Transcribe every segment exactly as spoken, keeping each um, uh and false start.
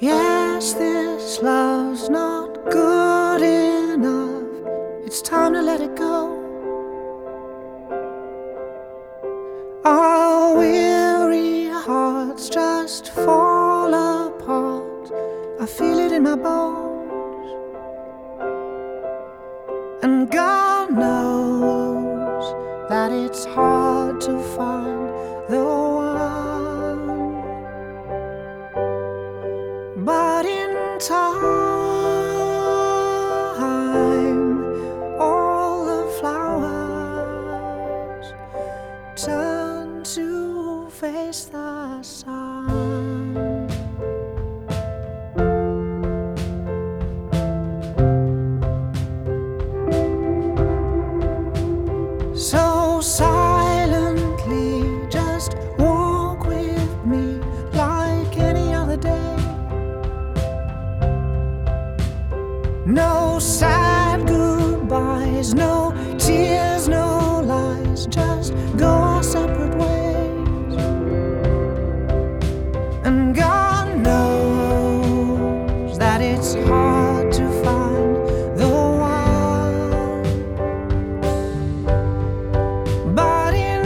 Yes, this love's not good enough. It's time to let it go. Our weary hearts just fall apart. I feel it in my bones. And God knows that it's hard to find the one. But in time, all the flowers turn to face the sun. So silently, just walk with me like any other day. No sad goodbyes, no tears, no lies, just go our separate ways. And God knows that it's hard to find the one. But in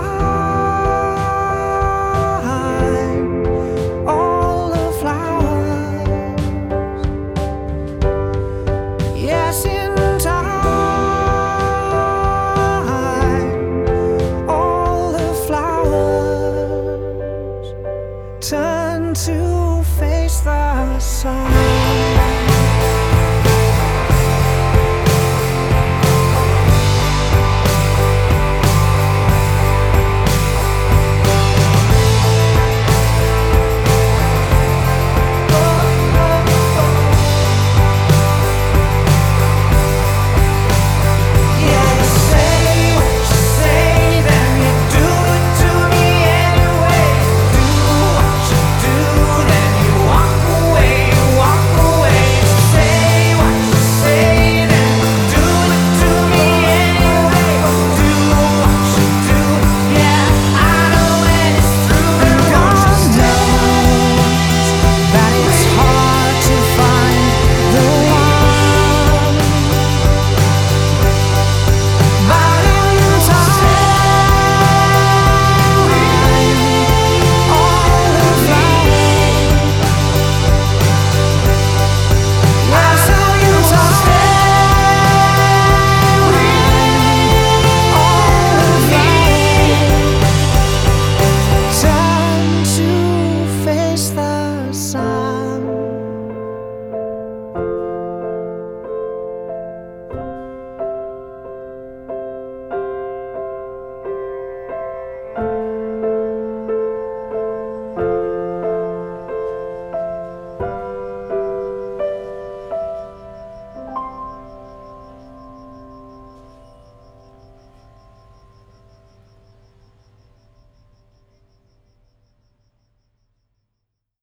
time, all the flowers, yes, in time, all the flowers turn to face the sun.